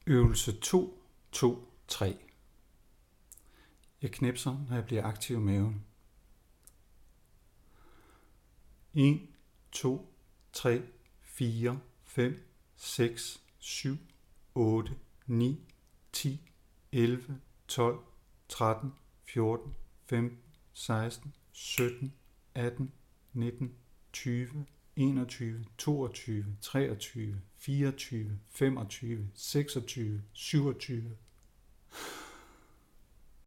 Øvelse 2, 2, 3. Jeg knipser, når jeg bliver aktiv i maven. 1, 2, 3, 4, 5, 6, 7, 8, 9, 10, 11, 12, 13, 14, 15, 16, 17, 18, 19, 20, 21, 22, 23, 24, 25, 26, 27,